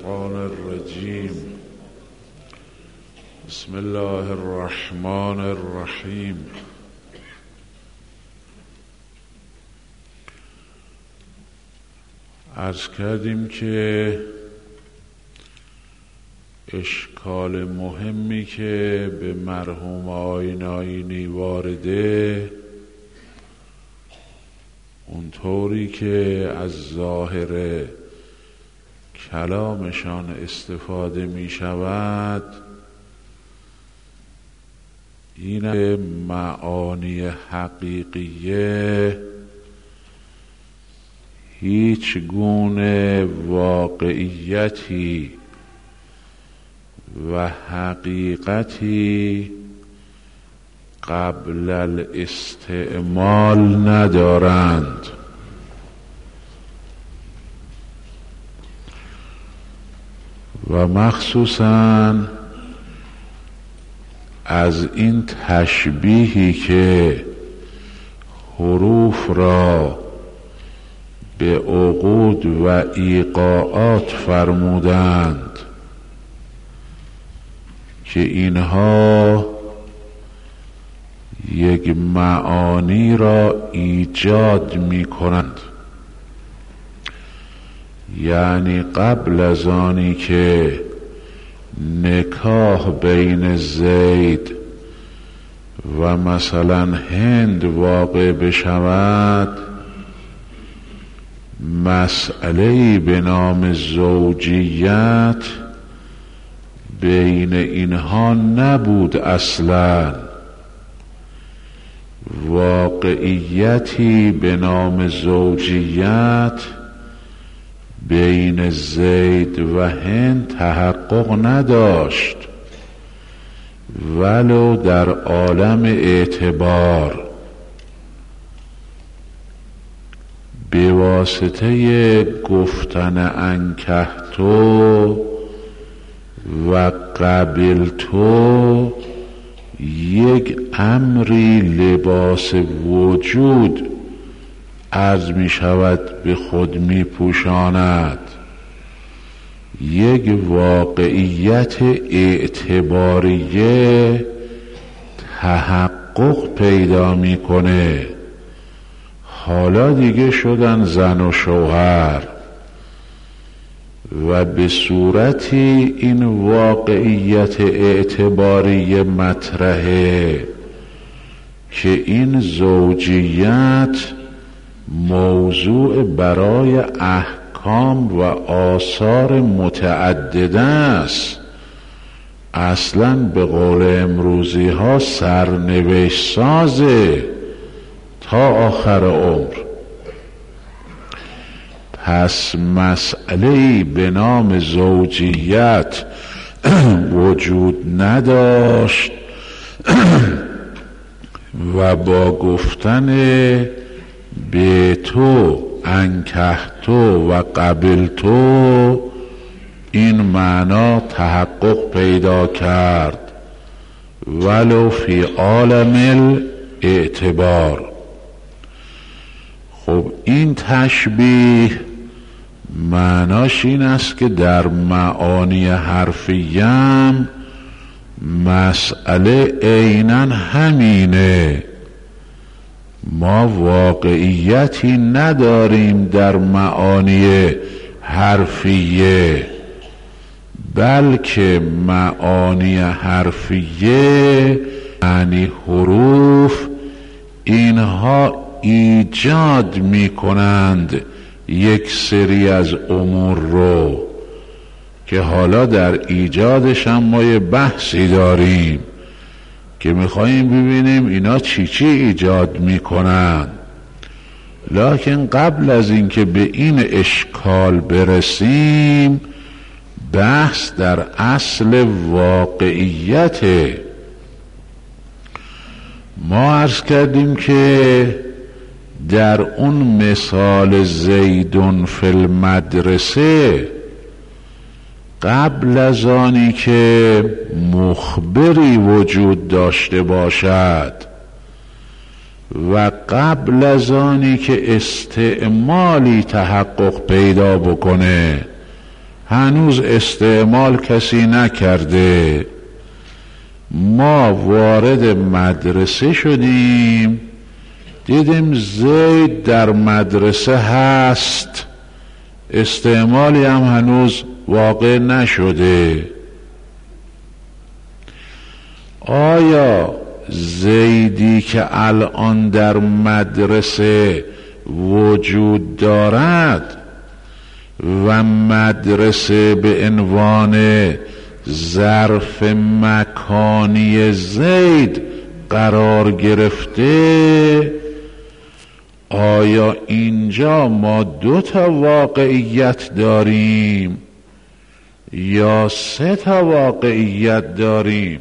الشیطان الرجیم. بسم الله الرحمن الرحیم. عرض کردیم که اشکال مهمی که به مرحوم آیین آیینی وارده، اونطوری که از ظاهر کلامشان استفاده می شود، این معانی حقیقیه هیچ گونه واقعیتی و حقیقتی قبل الاستعمال ندارند. و مخصوصاً از این تشبیهی که حروف را به عقود و ایقاعات فرمودند که اینها یک معانی را ایجاد می کنند، یعنی قبل از آنی که نکاح بین زید و مثلا هند واقع بشود، مسئله‌ای به نام زوجیت بین اینها نبود. اصلا واقعیتی به نام زوجیت بین زید و هند تحقق نداشت، ولو در عالم اعتبار به واسطه گفتن انکحتو و قبلتو یک امری لباس وجود عرض می شود به خود می پوشاند، یک واقعیت اعتباریه تحقق پیدا می کنه. حالا دیگه شدن زن و شوهر و به صورتی این واقعیت اعتباری مطرحه که این زوجیت موضوع برای احکام و آثار متعدده است. اصلا به قول امروزی ها سرنوشت سازه تا آخر عمر. پس مسئله‌ای به نام زوجیت وجود نداشت و با گفتن به تو انکحتو و قبلتو این معنا تحقق پیدا کرد، ولو فی عالم الاعتبار. خب این تشبیه معناش این است که در معانی حرفیم مسئله عیناً همینه. ما واقعیتی نداریم در معانی حرفیه، بلکه معانی حرفیه یعنی حروف، اینها ایجاد می کنند یک سری از امور رو که حالا در ایجادش هم ما یه بحثی داریم که میخواییم ببینیم اینا چی ایجاد میکنن. لکن قبل از اینکه به این اشکال برسیم، بحث در اصل واقعیته. ما عرض کردیم که در اون مثال زیدون فی المدرسه، قبل از آنی که مخبری وجود داشته باشد و قبل از آنی که استعمالی تحقق پیدا بکنه، هنوز استعمال کسی نکرده. ما وارد مدرسه شدیم، دیدیم زید در مدرسه هست، استعمالی هم هنوز واقع نشده. آیا زیدی که الان در مدرسه وجود دارد و مدرسه به عنوان ظرف مکانی زید قرار گرفته، آیا اینجا ما 2 تا واقعیت داریم یا 3 تا واقعیت داریم؟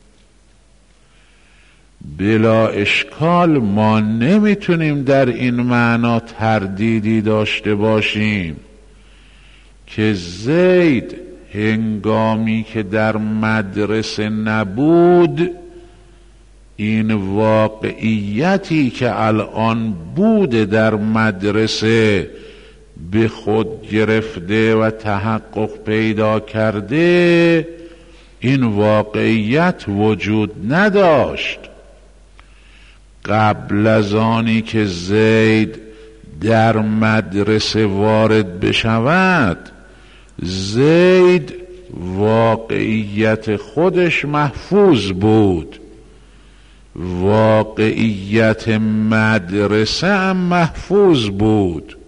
بلا اشکال ما نمیتونیم در این معنا تردیدی داشته باشیم که زید هنگامی که در مدرسه نبود، این واقعیتی که الان بوده در مدرسه به خود گرفته و تحقق پیدا کرده، این واقعیت وجود نداشت. قبل از آنی که زید در مدرسه وارد بشود، زید واقعیت خودش محفوظ بود، واقعیت مدرسه هم محفوظ بود،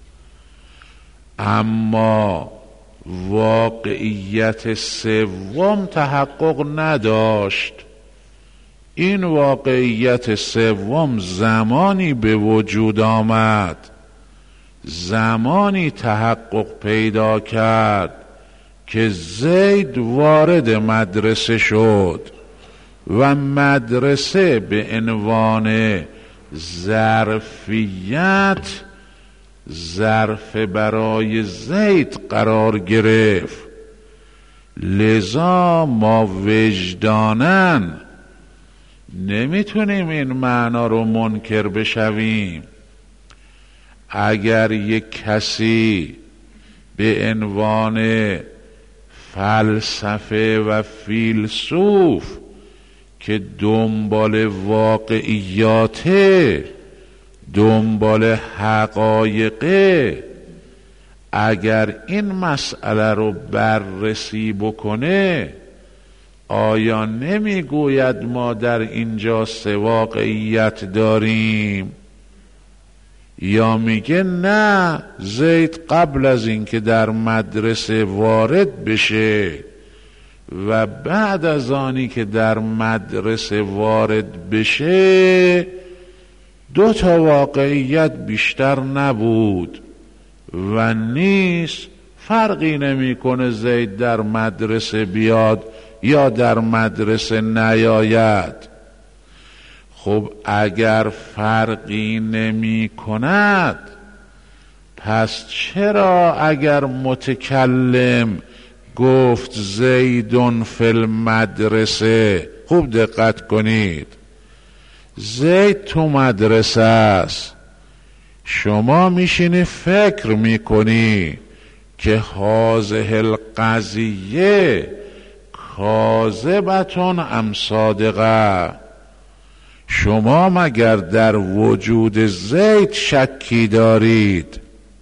اما واقعیت سوم تحقق نداشت. این واقعیت سوم زمانی به وجود آمد، زمانی تحقق پیدا کرد که زید وارد مدرسه شد و مدرسه به عنوان ظرفیت، ظرف برای زید قرار گرفت. لذا ما وجداناً نمیتونیم این معنا رو منکر بشویم. اگر یک کسی به عنوان فلسفه و فیلسوف که دنبال واقعیاته، دنبال حقایقه، اگر این مسئله رو بررسی بکنه، آیا نمیگوید ما در اینجا 3 واقعیت داریم؟ یا میگه نه، زید قبل از اینکه در مدرسه وارد بشه و بعد از آنی که در مدرسه وارد بشه 2 تا واقعیت بیشتر نبود و نیست، فرقی نمیکنه زید در مدرسه بیاد یا در مدرسه نیاید. خب اگر فرقی نمی کند، پس چرا اگر متکلم گفت زیدون فی المدرسه، خوب دقت کنید، زید تو مدرسه است، شما میشینی فکر میکنی که هذه القضیه کاذبتون ام صادقه، شما مگر در وجود زید شکی دارید؟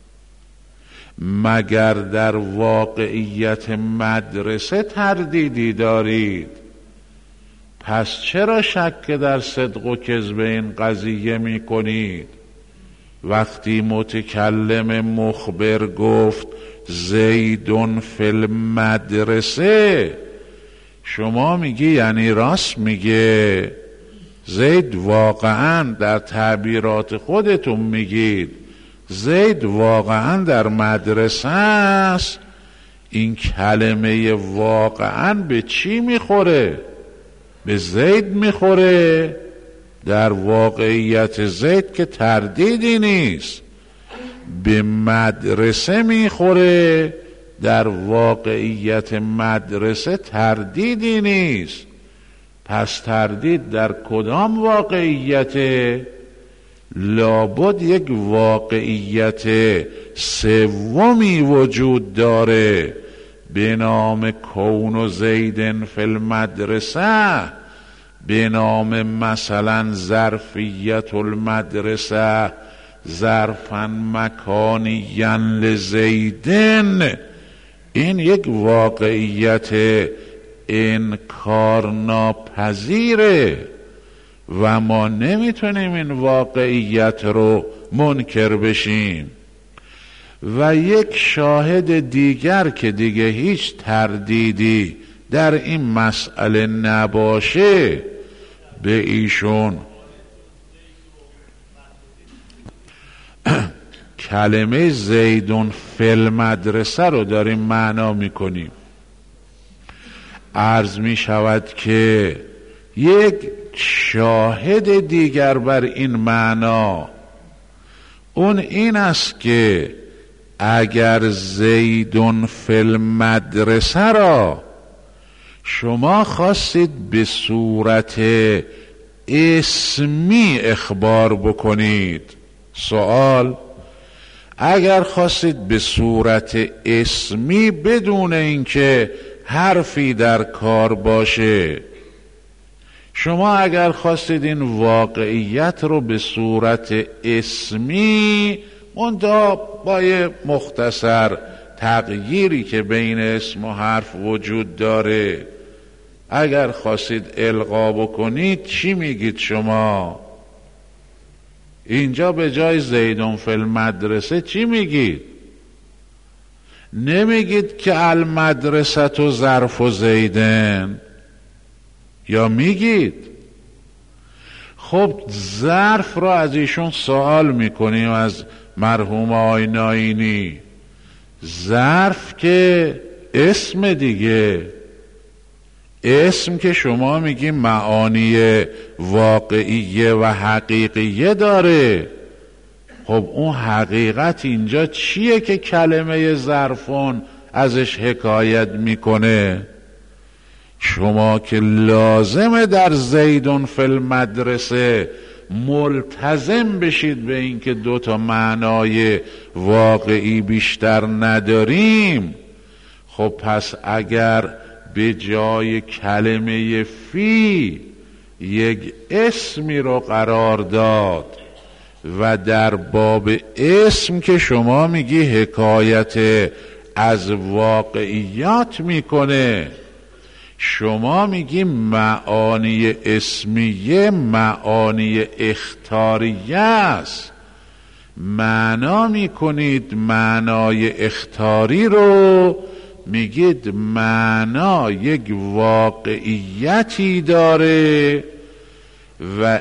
مگر در واقعیت مدرسه تردیدی دارید؟ پس چرا شک در صدق و کذب این قضیه می کنید؟ وقتی متکلم مخبر گفت زیدون فی المدرسه، شما میگی یعنی راست میگه؟ زید واقعا در تعبیرات خودتون میگید زید واقعا در مدرسه است؟ این کلمه واقعا به چی میخوره؟ به زید میخوره. در واقعیت زید که تردیدی نیست، به مدرسه میخوره. در واقعیت مدرسه تردیدی نیست. پس تردید در کدام واقعیت؟ لابد یک واقعیت سومی وجود داره به نام کون و زیدن فی المدرسه، به نام مثلا ظرفیت المدرسه ظرفا مکانیا لزیدن، این یک واقعیت انکار ناپذیره و ما نمیتونیم این واقعیت رو منکر بشیم. و یک شاهد دیگر که دیگه هیچ تردیدی در این مسئله نباشه، به ایشون کلمه زیدون فی المدرسه رو داریم معنا میکنیم. عرض می شود که یک شاهد دیگر بر این معنا اون این است که اگر زیدون فی المدرسه را شما خواستید به صورت اسمی اخبار بکنید، سوال اگر خواستید به صورت اسمی بدون اینکه حرفی در کار باشه، شما اگر خواستید این واقعیت رو به صورت اسمی منتها با یه مختصر تغییری که بین اسم و حرف وجود داره اگر خواستید القا بکنید، چی میگید شما؟ اینجا به جای زیدون فی المدرسه چی میگید؟ نمیگید که المدرسه تو ظرف و زیدن، یا میگید؟ خب ظرف را از ایشون سوال میکنیم، از مرحوم آقای ناینی. ظرف که اسم دیگه، اسم که شما میگی معانی واقعیه و حقیقیه داره. خب اون حقیقت اینجا چیه که کلمه ظرفون ازش حکایت میکنه؟ شما که لازمه در زیدون فی المدرسه ملتزم بشید به اینکه دو تا معنای واقعی بیشتر نداریم. خب پس اگر به جای کلمه فی یک اسمی رو قرار داد و در باب اسم که شما میگی حکایت از واقعیات میکنه، شما میگی معانی اسمیه معانی اخطاریه است، معنا میکنید معنای اخطاری رو، میگید معنا یک واقعیتی داره و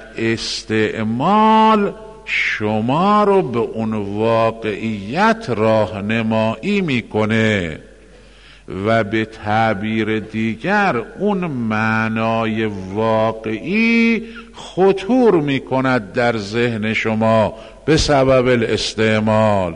استعمال شما رو به اون واقعیت راهنمایی میکنه و به تعبیر دیگر اون معنای واقعی خطور میکند در ذهن شما به سبب الاستعمال.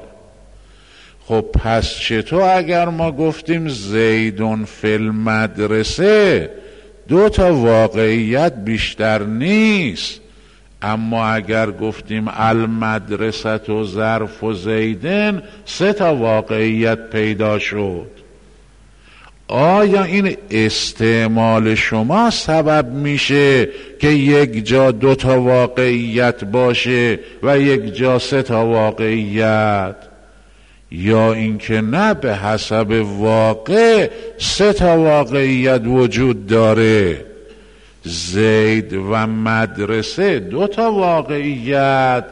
خب پس چطور اگر ما گفتیم زیدون فی المدرسه دو تا واقعیت بیشتر نیست، اما اگر گفتیم المدرسه و ظرف و زیدن سه تا واقعیت پیدا شد؟ آیا این استعمال شما سبب میشه که یک جا دو تا واقعیت باشه و یک جا سه تا واقعیت، یا اینکه نه به حسب واقع سه تا واقعیت وجود داره؟ زید و مدرسه دو تا واقعیت،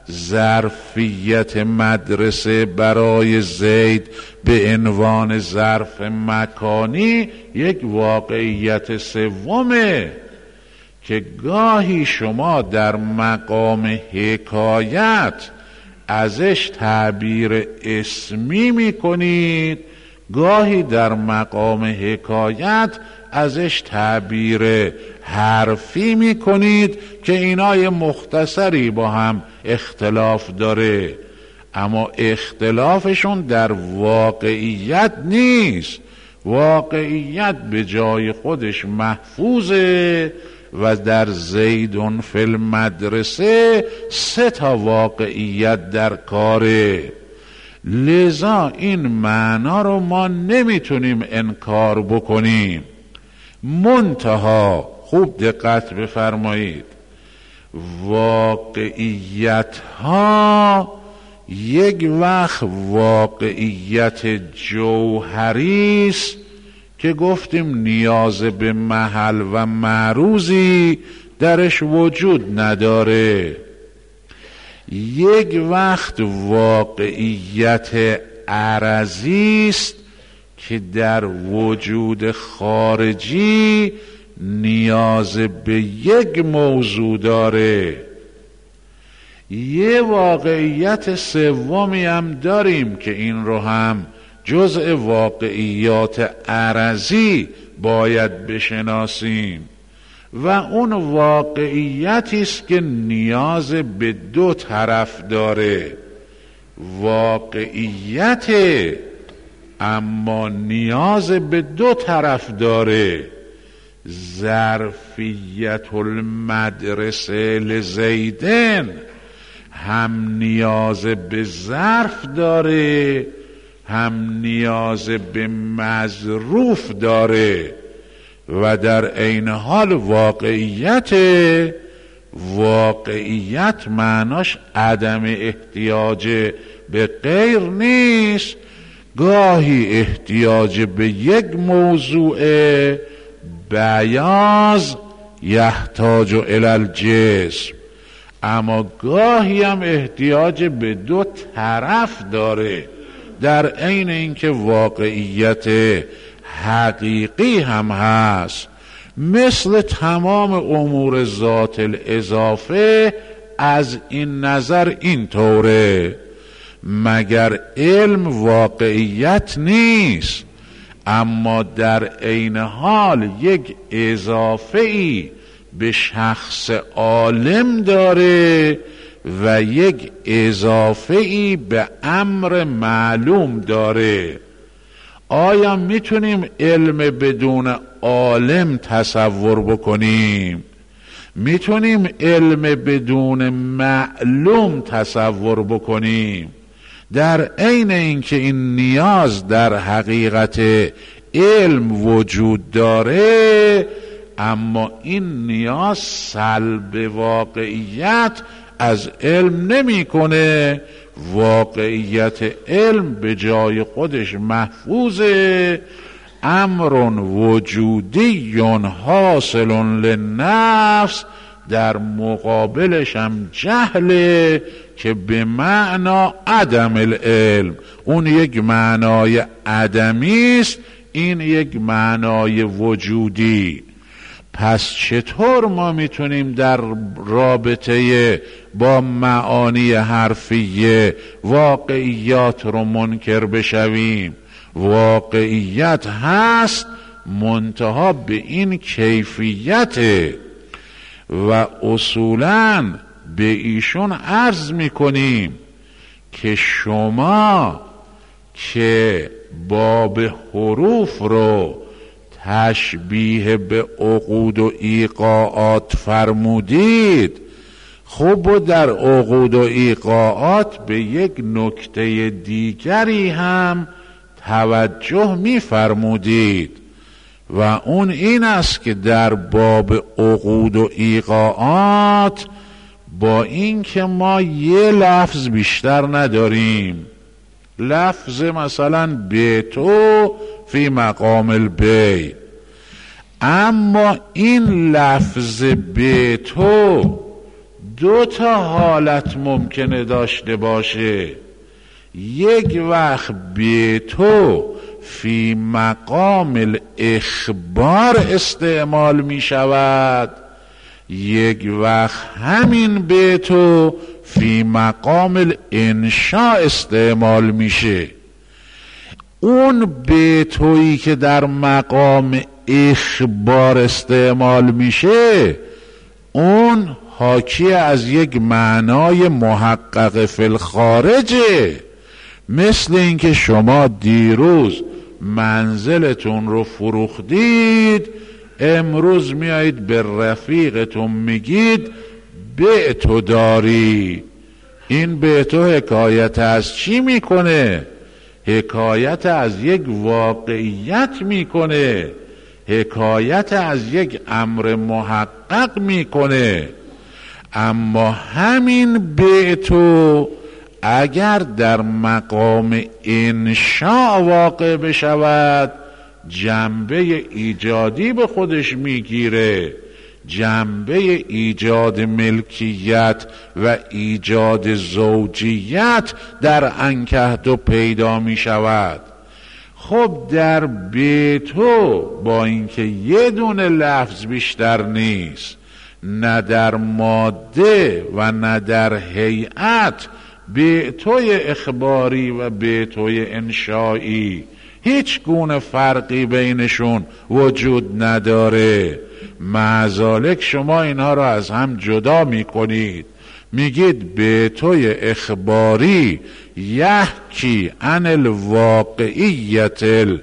ظرفیت مدرسه برای زید به عنوان ظرف مکانی یک واقعیت سومه که گاهی شما در مقام حکایت ازش تعبیر اسمی میکنید، گاهی در مقام حکایت ازش تعبیر حرفی میکنید که اینا یه مختصری با هم اختلاف داره، اما اختلافشون در واقعیت نیست. واقعیت به جای خودش محفوظه و در زیدون فی المدرسه سه تا واقعیت در کاره. لذا این معنا رو ما نمیتونیم انکار بکنیم. منتها خوب دقت بفرمایید، واقعیت ها یک وقت واقعیت جوهری است که گفتیم نیاز به محل و معروضی درش وجود نداره. یک وقت واقعیت عرضی است که در وجود خارجی نیاز به یک موضوع داره. یه واقعیت سومی هم داریم که این رو هم جزء واقعیات عرضی باید بشناسیم و اون واقعیتی است که نیاز به دو طرف داره. واقعیت اما نیاز به دو طرف داره. ظرفیت المدرسه لزیدن هم نیاز به ظرف داره هم نیاز به مظروف داره و در عین حال واقعیت معناش عدم احتیاج به غیر نیست. گاهی احتیاج به یک موضوع بیاض یحتاج الی الجسم، اما گاهی هم احتیاج به دو طرف داره، در عین اینکه واقعیت حقیقی هم هست. مثل تمام امور ذات الاضافه از این نظر این طوره. مگر علم واقعیت نیست، اما در عین حال یک اضافه‌ای به شخص عالم داره و یک اضافه‌ای به امر معلوم داره. آیا میتونیم علم بدون عالم تصور بکنیم؟ میتونیم علم بدون معلوم تصور بکنیم؟ در عین اینکه این نیاز در حقیقت علم وجود داره، اما این نیاز سلب واقعیت از علم نمیکنه. واقعیت علم به جای خودش محفوظه. امر وجودی حاصل للنفس، در مقابلش هم جهله که به معنا عدم العلم. اون یک معنای عدمی است، این یک معنای وجودی. پس چطور ما میتونیم در رابطه با معانی حرفیه واقعیات رو منکر بشویم؟ واقعیت هست، منتها به این کیفیته. و اصولاً به ایشون عرض میکنیم که شما که باب حروف رو تشبیه به عقود و ایقاعات فرمودید، خب و در عقود و ایقاعات به یک نکته دیگری هم توجه می‌فرمودید و اون این است که در باب عقود و ایقاعات با این که ما یه لفظ بیشتر نداریم، لفظ مثلا بیتو فی مقام البی، اما این لفظ بیتو دو تا حالت ممکنه داشته باشه. یک وقت بیتو فی مقام الاخبار استعمال می شود، یک وقت همین بیتو فی مقام الانشاء استعمال میشه. اون بیتویی که در مقام اخبار استعمال میشه، اون حاکی از یک معنای محقق فی الخارجه. مثل اینکه شما دیروز منزلتون رو فروختید، امروز میایید به رفیقتون میگید بیعتو داری. این به تو حکایت از چی میکنه؟ حکایت از یک واقعیت میکنه، حکایت از یک امر محقق میکنه. اما همین به تو اگر در مقام انشاء واقع بشود جنبه ایجادی به خودش میگیره، جنبه ایجاد ملکیت و ایجاد زوجیت در انکهتو پیدا می شود. خب در بیتو با اینکه یه دونه لفظ بیشتر نیست، نه در ماده و نه در هیئت، بیتوی اخباری و بیتوی انشایی هیچ گونه فرقی بینشون وجود نداره. معذالک شما اینها را از هم جدا میکنید، میگید بیتوی اخباری یحکی عن الواقعیت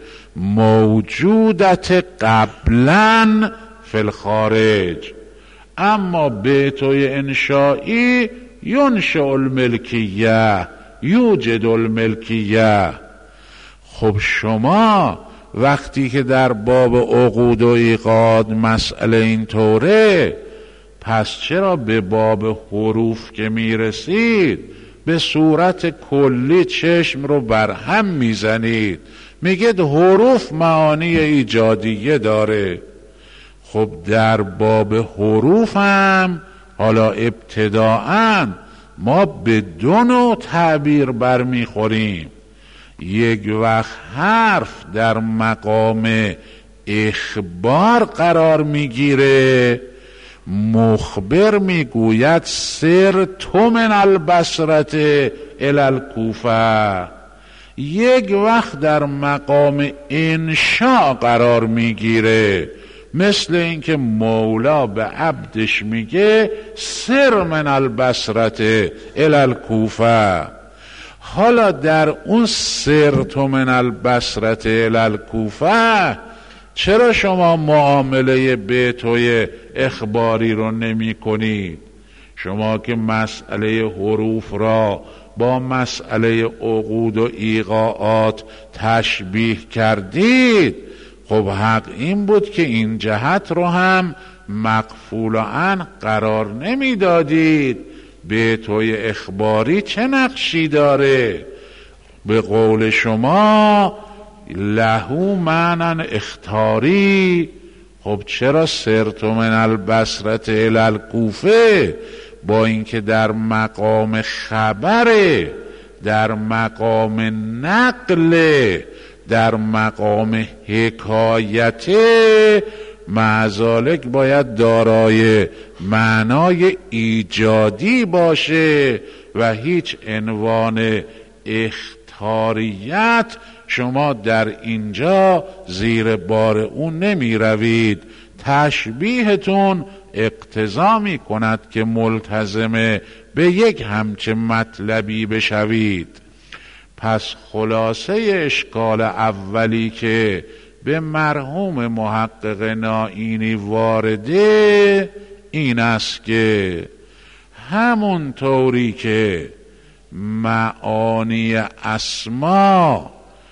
الموجودت قبلا فی الخارج، اما بیتوی انشایی ینشأ الملکیه یوجد الملکیه. خب شما وقتی که در باب عقود و ایقاد مسئله اینطوره، پس چرا به باب حروف که میرسید به صورت کلی چشم رو برهم میزنید، میگید حروف معانی ایجادیه داره؟ خب در باب حروف هم حالا ابتداءً ما به دو نوع تعبیر برمیخوریم. یک وقت حرف در مقام اخبار قرار میگیره، مخبر میگوید سر تو من البصرت الی الکوفه. یک وقت در مقام انشاء قرار میگیره، مثل اینکه مولا به عبدش میگه سر من البصرت الی الکوفه. حالا در اون سر تو من البصرت الی الکوفه چرا شما معامله بیتوی اخباری رو نمی کنید؟ شما که مسئله حروف را با مسئله عقود و ایقاعات تشبیه کردید، خب حق این بود که این جهت رو هم مقفول عن قرار نمی دادید. بیتوی اخباری چه نقشی داره؟ به قول شما لهو معنی اختاری. خب چرا سرت من البصرت الی الکوفه با اینکه در مقام خبره، در مقام نقله، در مقام حکایته، معذالک باید دارای معنای ایجادی باشه و هیچ عنوان اختاریت شما در اینجا زیر بار اون نمی روید. تشبیهتون اقتضا می کند که ملتزم به یک همچه مطلبی بشوید. پس خلاصه اشکال اولی که به مرحوم محقق نائینی وارده این است که همون طوری که معانی اسما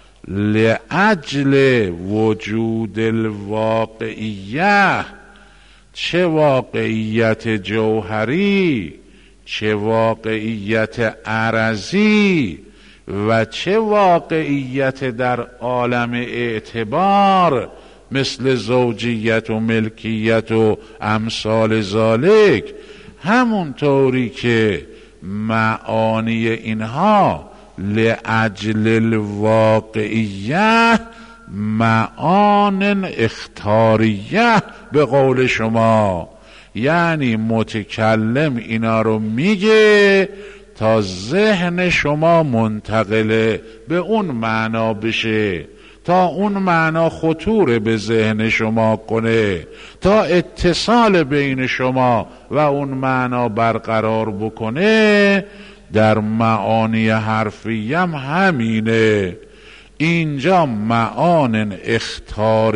لأجل وجود الواقعیه، چه واقعیت جوهری، چه واقعیت عرضی و چه واقعیت در عالم اعتبار مثل زوجیت و ملکیت و امثال ذالک، همون طوری که معانی اینها لأجل الواقعیه معان اختاریه به قول شما، یعنی متکلم اینا رو میگه تا ذهن شما منتقل به اون معنا بشه، تا اون معنا خطور به ذهن شما کنه، تا اتصال بین شما و اون معنا برقرار بکنه. در معانی حرفی هم همینه. اینجا معان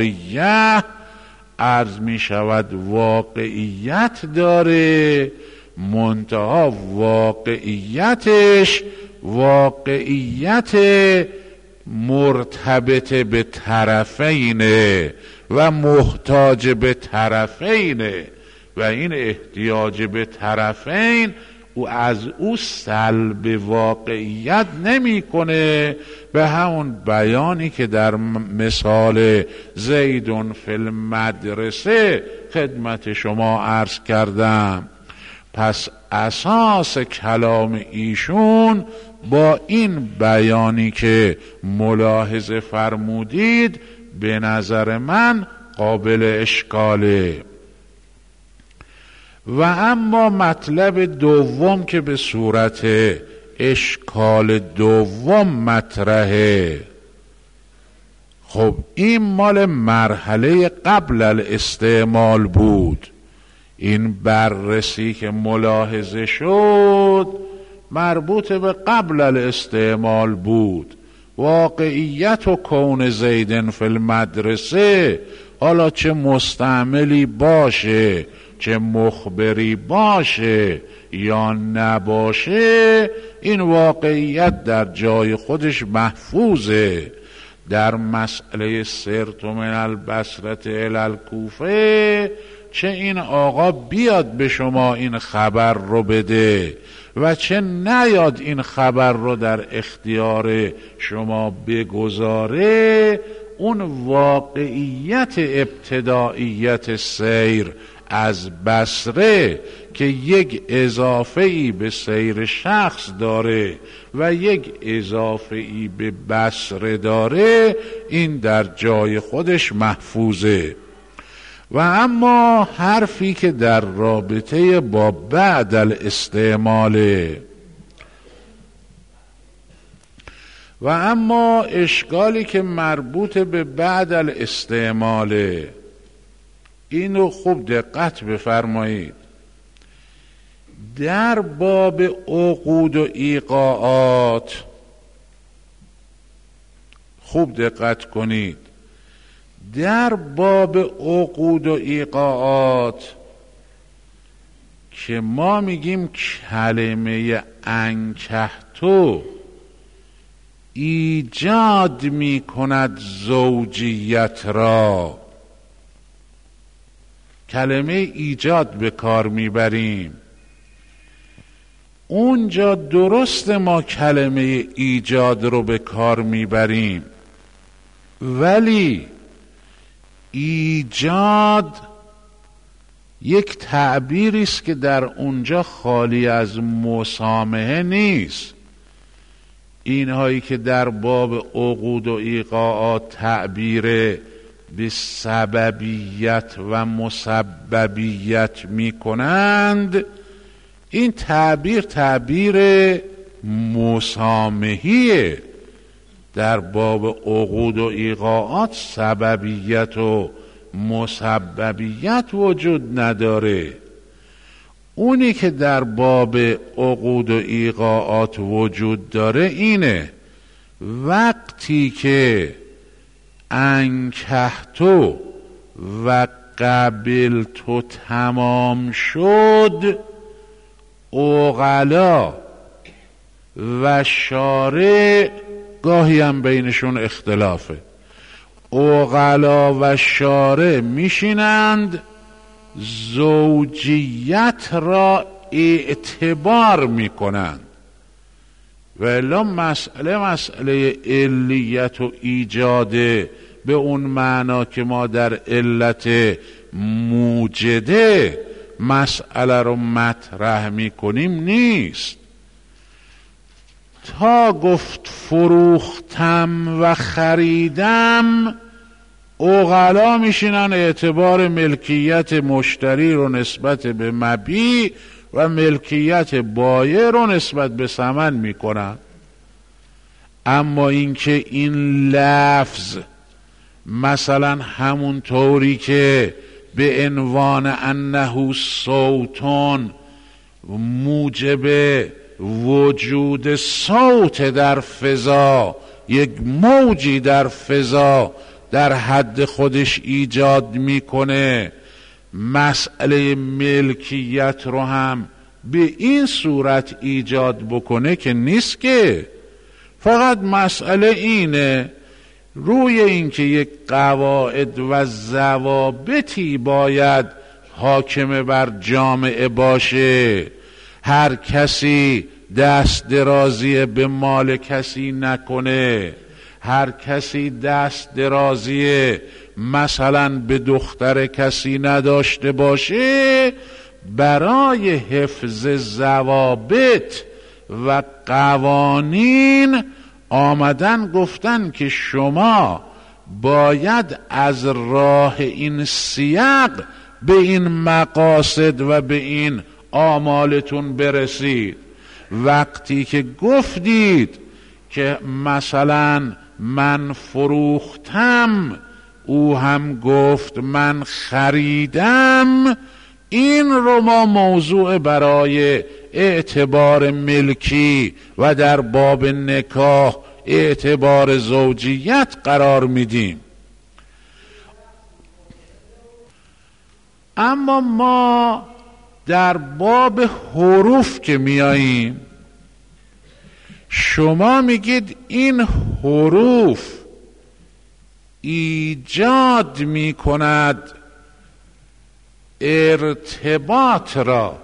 اختاریه عرض می شود واقعیت داره منتها واقعیتش واقعیت مرتبط به طرفینه و محتاج به طرفینه و این احتیاج به طرفین او از او سلب واقعیت نمی کنه. به همون بیانی که در مثال زیدون فی المدرسه خدمت شما عرض کردم. پس اساس کلام ایشون با این بیانی که ملاحظه فرمودید به نظر من قابل اشکاله. و اما مطلب دوم که به صورت اشکال دوم مطرحه، خب این مال مرحله قبل الاستعمال بود. این بررسی که ملاحظه شد مربوط به قبل الاستعمال بود. واقعیت و کون زیدن فی المدرسه، حالا چه مستعملی باشه چه مخبری باشه یا نباشه، این واقعیت در جای خودش محفوظه. در مسئله سرت من البصره الی الکوفه، چه این آقا بیاد به شما این خبر رو بده و چه نیاد این خبر رو در اختیار شما بگذاره، اون واقعیت ابتداییت سیر از بصره که یک اضافه‌ای به سیر شخص داره و یک اضافه‌ای به بصره داره، این در جای خودش محفوظه. و اما حرفی که در رابطه با بعد الاستعماله، و اما اشکالی که مربوط به بعد الاستعماله، اینو خوب دقت بفرمایید. در باب عقود و ایقاعات خوب دقت کنید. در باب عقود و ایقاعات که ما میگیم کلمه انکحتو ایجاد میکند زوجیت را، کلمه ایجاد به کار میبریم. اونجا درست ما کلمه ایجاد رو به کار میبریم، ولی ایجاد یک تعبیری است که در اونجا خالی از مسامحه نیست. اینهایی که در باب عقود و ایقاعات تعبیر به سببیت و مسببیت می کنند، این تعبیر مسامحیه. در باب عقود و ایقاعات سببیت و مسببیت وجود نداره. اونی که در باب عقود و ایقاعات وجود داره اینه: وقتی که انکحتو و قبلتو تمام شد، عقلا و شارع گاهی هم بینشون اختلافه، عقلا و شارع میشینند زوجیت را اعتبار میکنند. ولی مسئله علیت و ایجاده به اون معنا که ما در علت موجده مسئله رو مطرح میکنیم نیست. تا گفت فروختم و خریدم، عقلا میشینن اعتبار ملکیت مشتری رو نسبت به مبیع و ملکیت بایع رو نسبت به ثمن میکنن. اما اینکه این لفظ مثلا همون طوری که به عنوان انه صوتون موجب وجود صوت در فضا، یک موجی در فضا در حد خودش ایجاد میکنه، مسئله ملکیت رو هم به این صورت ایجاد بکنه که نیست، که فقط مسئله اینه روی اینکه یک قواعد و ضوابطی باید حاکم بر جامعه باشه، هر کسی دست درازی به مال کسی نکنه، هر کسی دست درازی مثلا به دختر کسی نداشته باشه، برای حفظ ضوابط و قوانین آمدن گفتن که شما باید از راه این سیاق به این مقاصد و به این آمالتون برسید. وقتی که گفتید که مثلا من فروختم، او هم گفت من خریدم، این رو ما موضوع برای اعتبار ملکی و در باب نکاح اعتبار زوجیت قرار میدیم. اما ما در باب حروف که میاییم، شما میگید این حروف ایجاد میکند ارتباط را.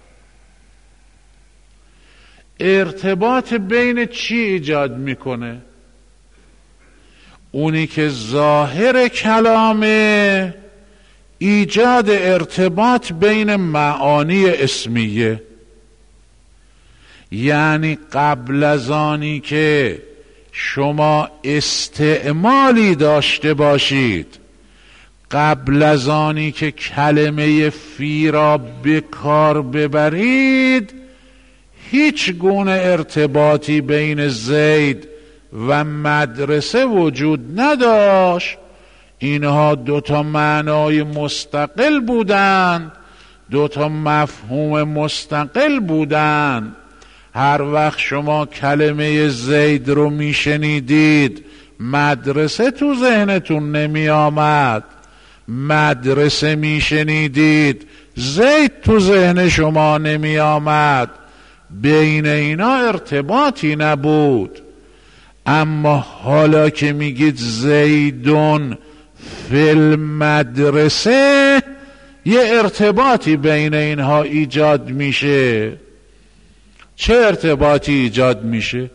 ارتباط بین چی ایجاد میکنه؟ اونی که ظاهر کلامه ایجاد ارتباط بین معانی اسمیه، یعنی قبل از آنی که شما استعمالی داشته باشید، قبل از آنی که کلمه فی را به کار ببرید، هیچ گونه ارتباطی بین زید و مدرسه وجود نداشت. اینها دوتا معنای مستقل بودند، دوتا مفهوم مستقل بودند. هر وقت شما کلمه زید رو میشنیدید، مدرسه تو ذهنتون نمی آمد. مدرسه میشنیدید، زید تو ذهن شما نمی آمد. بین اینا ارتباطی نبود. اما حالا که میگید زیدون فی المدرسه، یه ارتباطی بین اینها ایجاد میشه. چه ارتباطی ایجاد میشه؟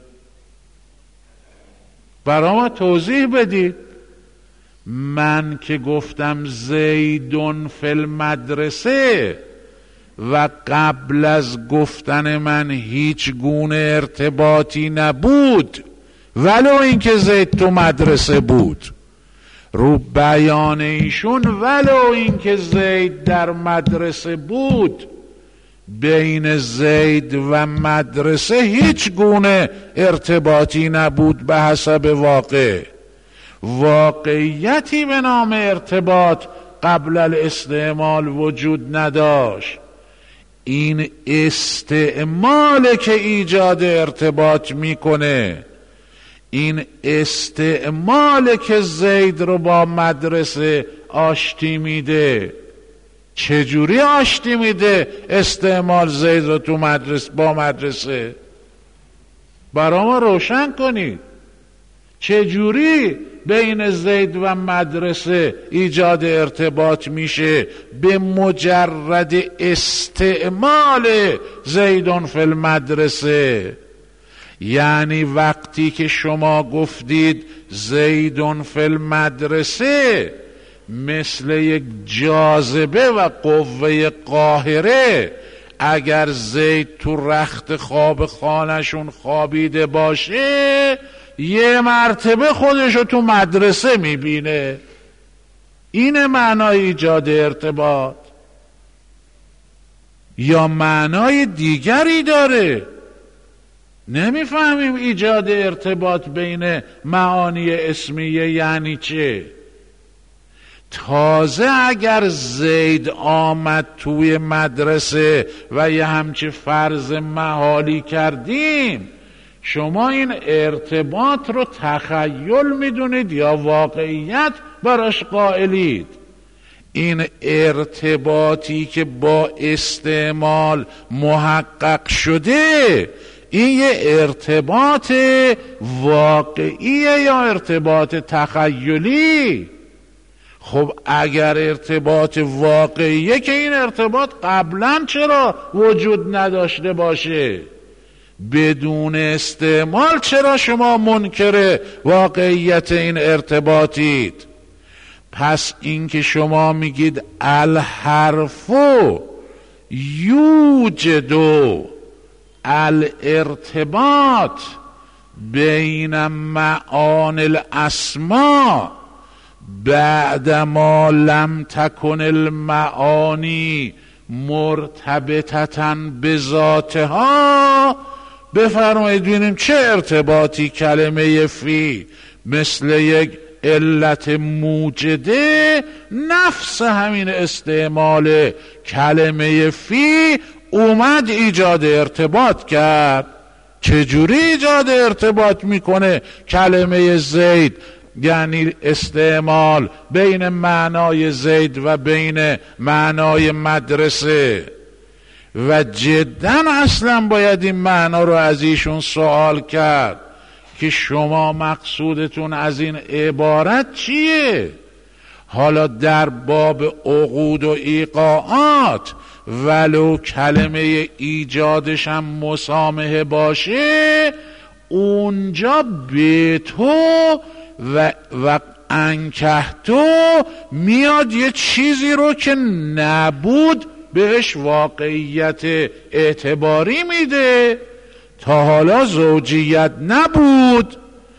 برای ما توضیح بدید. من که گفتم زیدون فی المدرسه و قبل از گفتن من هیچ گونه ارتباطی نبود، ولو اینکه زید تو مدرسه بود، رو بیان ایشون ولو اینکه زید در مدرسه بود، بین زید و مدرسه هیچ گونه ارتباطی نبود به حسب واقع. واقعیتی به نام ارتباط قبل الاستعمال وجود نداشت. این استعمال که ایجاد ارتباط میکنه، این استعمال که زید رو با مدرسه آشتی میده. چجوری آشتی میده استعمال زید رو تو مدرسه با مدرسه؟ برای ما روشن کنید. چجوری بین زید و مدرسه ایجاد ارتباط میشه به مجرد استعمال زیدون فی المدرسه؟ یعنی وقتی که شما گفتید زیدون فی المدرسه، مثل یک جاذبه و قوه قاهره، اگر زید تو رخت خواب خانه‌شون خوابیده باشه، یه مرتبه خودشو تو مدرسه میبینه. این معنای ایجاد ارتباط یا معنای دیگری داره؟ نمیفهمیم ایجاد ارتباط بین معانی اسمیه یعنی چه. تازه اگر زید آمد توی مدرسه و یه همچه فرض محالی کردیم، شما این ارتباط رو تخیل میدونید یا واقعیت براش قائلید؟ این ارتباطی که با استعمال محقق شده این یه ارتباط واقعیه یا ارتباط تخیلی؟ خب اگر ارتباط واقعیه که این ارتباط قبلا چرا وجود نداشته باشه؟ بدون استعمال چرا شما منکر واقعیت این ارتباطید؟ پس این که شما میگید الحرف یوجد الارتباط بین معانی الاسماء بعدما لم تکن المعانی مرتبطتا بذاتها، بفرمایید ببینیم چه ارتباطی کلمه فی مثل یک علت موجده نفس همین استعمال کلمه فی اومد ایجاد ارتباط کرد. چجوری ایجاد ارتباط میکنه کلمه زید؟ یعنی استعمال بین معنای زید و بین معنای مدرسه. و جدا اصلا باید این معنا رو از ایشون سوال کرد که شما مقصودتون از این عبارت چیه؟ حالا در باب عقود و ایقاعات ولو کلمه ایجادش هم مسامحه باشه، اونجا به تو و انکحتو میاد یه چیزی رو که نبود بهش واقعیت اعتباری میده. تا حالا زوجیت نبود،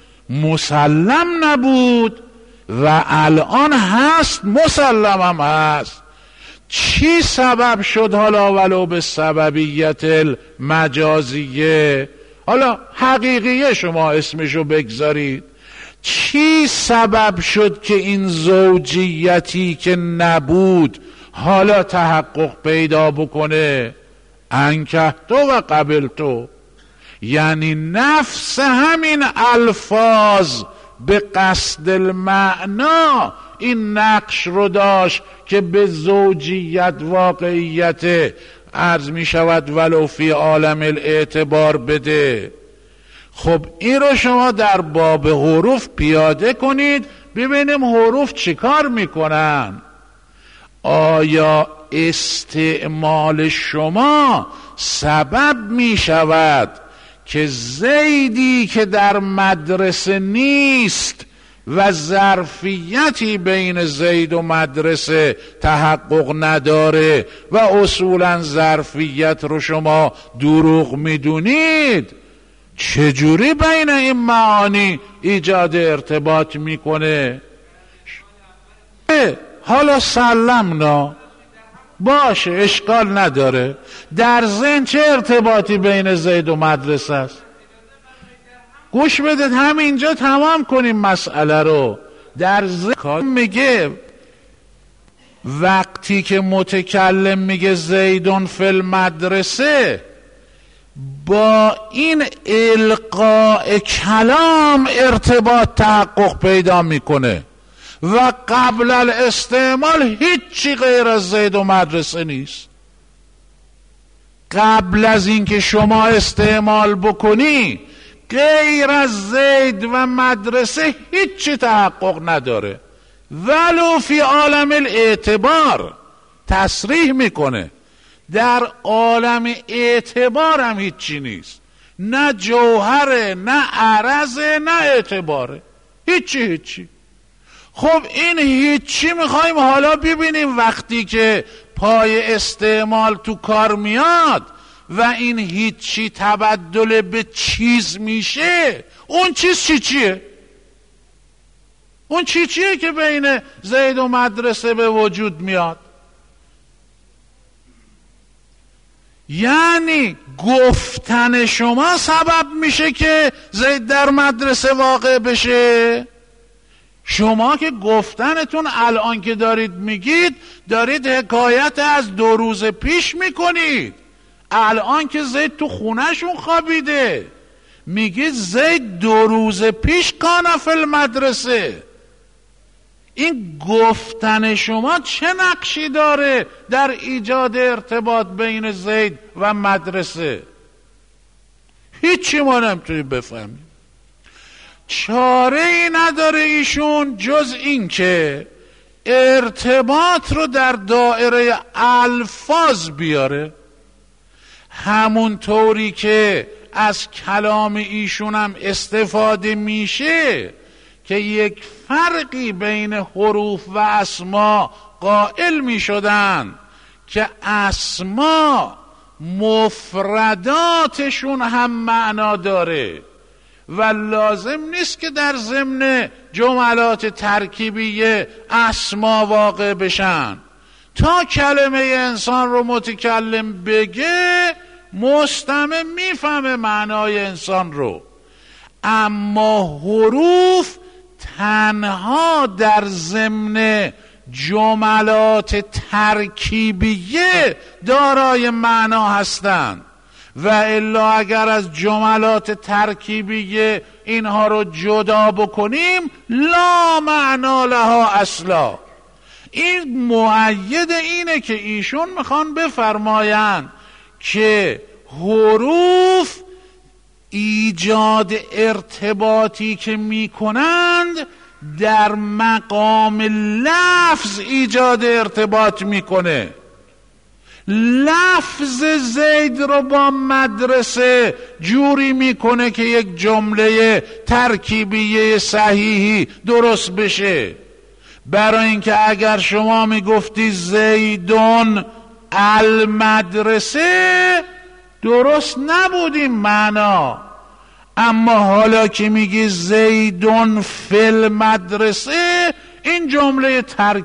مسلم نبود و الان هست، مسلم هم هست. چی سبب شد حالا ولو به سببیت المجازیه، حالا حقیقیه شما اسمشو بگذارید، چی سبب شد که این زوجیتی که نبود حالا تحقق پیدا بکنه؟ انکحتو و قبلتو، یعنی نفس همین الفاظ به قصد المعنا این نقش رو داشت که به زوجیت واقعیت عرض می شود ولو فی عالم الاعتبار بده. خب این رو شما در باب حروف پیاده کنید ببینیم حروف چیکار میکنن. آیا استعمال شما سبب می شود که زیدی که در مدرسه نیست و ظرفیتی بین زید و مدرسه تحقق نداره و اصولا ظرفیت رو شما دروغ میدونید، چجوری بین این معانی ایجاد ارتباط میکنه؟ حالا سلمنا باشه، اشکال نداره. در ذهن چه ارتباطی بین زید و مدرسه است؟ گوش بدید همینجا تمام کنیم مسئله رو. در ذهن میگه وقتی که متکلم میگه زیدون فی المدرسه، با این القاء کلام ارتباط تحقق پیدا میکنه و قبل الاستعمال هیچی غیر از زید و مدرسه نیست. قبل از اینکه شما استعمال بکنی غیر از زید و مدرسه هیچی تحقق نداره، ولو فی عالم الاعتبار تصریح میکنه در عالم اعتبار هم هیچی نیست، نه جوهره نه عرضه نه اعتباره، هیچی. خب این هیچی میخوایم حالا ببینیم وقتی که پای استعمال تو کار میاد و این هیچی تبدل به چیز میشه، اون چیز چیه؟ اون چیه که بین زید و مدرسه به وجود میاد؟ یعنی گفتن شما سبب میشه که زید در مدرسه واقع بشه؟ شما که گفتنتون الان که دارید میگید دارید حکایت از 2 روز پیش میکنید. الان که زید تو خونهشون خوابیده میگید زید 2 روز پیش کان فی المدرسه. این گفتن شما چه نقشی داره در ایجاد ارتباط بین زید و مدرسه؟ هیچی ما نمیتونیم بفهمیم. چاره ای نداره ایشون جز این که ارتباط رو در دایره الفاظ بیاره، همون طوری که از کلام ایشون هم استفاده میشه که یک فرقی بین حروف و اسما قائل میشدن که اسما مفرداتشون هم معنا داره و لازم نیست که در ضمن جملات ترکیبیه اسما واقع بشن. تا کلمه انسان رو متکلم بگه مستمع میفهمه معنای انسان رو، اما حروف تنها در ضمن جملات ترکیبیه دارای معنا هستند و الا اگر از جملات ترکیبیه اینها رو جدا بکنیم لا معنا لها اصلا. این مؤید اینه که ایشون میخوان بفرمایند که حروف ایجاد ارتباطی که میکنند در مقام لفظ ایجاد ارتباط میکنه. لفظ زید رو با مدرسه جوری میکنه که یک جمله ترکیبیه صحیحی درست بشه. برای اینکه اگر شما میگفتی زیدون المدرسه درست نبودیم معنا، اما حالا که میگی زیدون فی المدرسه این جمله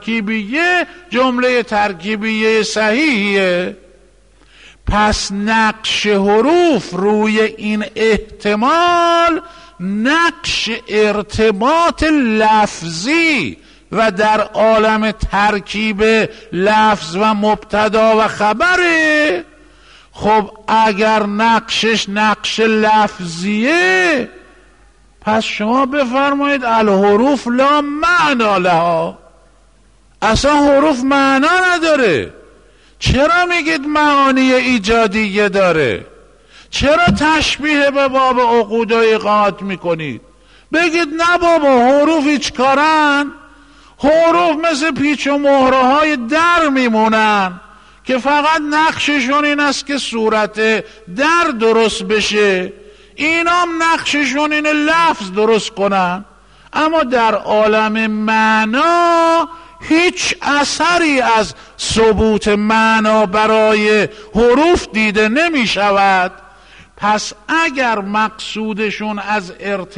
ترکیبیه صحیحیه. پس نقش حروف روی این احتمال نقش ارتباط لفظی و در عالم ترکیب لفظ و مبتدا و خبره. خب اگر نقشش نقش لفظیه پس شما بفرمایید الحروف لا معنا لها، اصلا حروف معنا نداره. چرا میگید معانی ایجادیه داره؟ چرا تشبیه به باب عقود و ایقاعات میکنید؟ بگید نه بابا حروف هیچ کارن، حروف مثل پیچ و مهره های در میمونن که فقط نقششون این است که صورت در درست بشه، اینام نقششون این لفظ درست کنن. اما در عالم معنا هیچ اثری از ثبوت معنا برای حروف دیده نمی شود. پس اگر مقصودشون از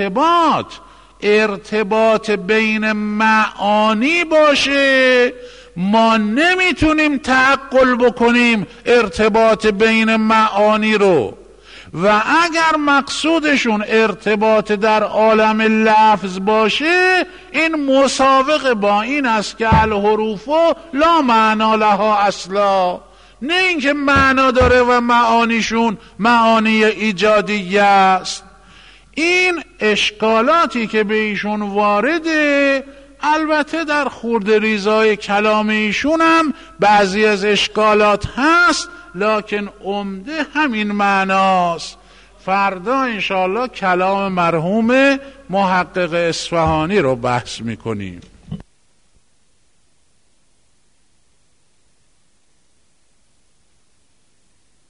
ارتباط بین معانی باشه، ما نمیتونیم تعقل بکنیم ارتباط بین معانی رو. و اگر مقصودشون ارتباط در عالم لفظ باشه، این مساوق با این است که الحروف لا معنا لها اصلا، نه اینکه معنا داره و معانیشون معانی ایجادیه است. این اشکالاتی که به ایشون وارده، البته در خورده ریزای کلام ایشون هم بعضی از اشکالات هست، لکن عمده همین معناست. فردا انشاءالله کلام مرحوم محقق اصفهانی رو بحث میکنیم.